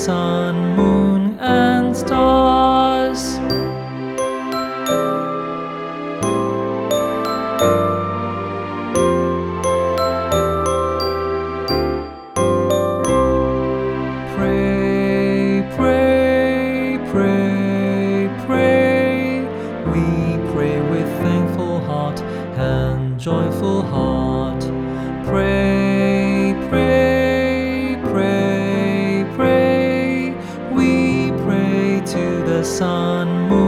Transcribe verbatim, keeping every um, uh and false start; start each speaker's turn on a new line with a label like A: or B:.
A: sun, moon, and stars. Pray, pray, pray, pray. We pray with thankful heart and joyful heart. Pray, pray, pray, pray. We pray to the sun, moon,